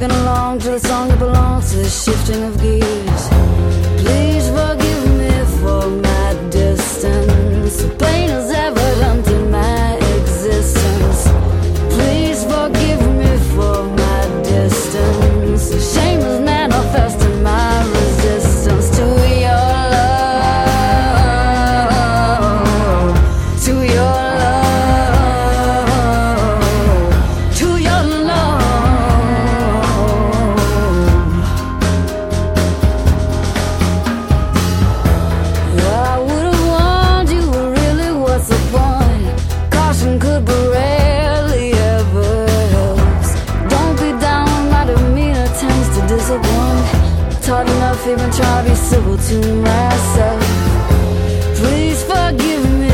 chugging along to the song that belongs to the shifting of gears. Please forgive me for my distance, pain is evident in my existence. Please forgive me for my distance, shame is manifest in my resistance to your love, to your love, to your love. I would have warned you, really, what's the point? Caution could be rarely ever helps. Don't be down, my demeanor tends to disappoint. Taught enough, even try to be civil to myself. Please forgive me